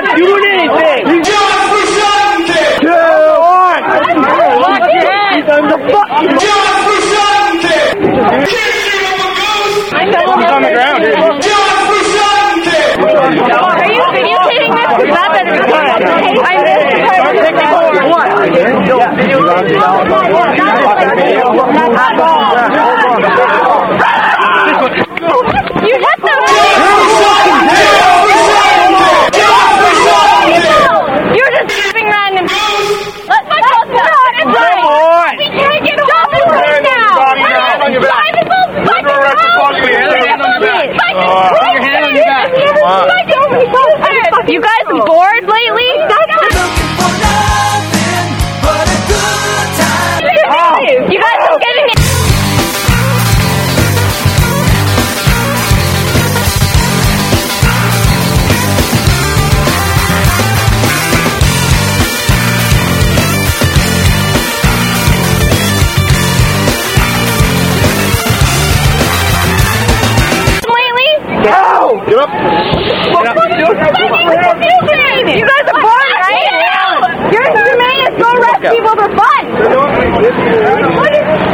not doing anything. Just for Sunday. 2, 1. He's on the fucking. Just for Sunday. He's on the ground. Just for Sunday. Are you videotaping this? Not that it's I missed the You hit them! You're just moving random. Let my stop! It's right! We can't get off the road now! You guys bored lately? You guys don't get it. Get up! You guys are bored, right? You're humane, so arrest people for fun!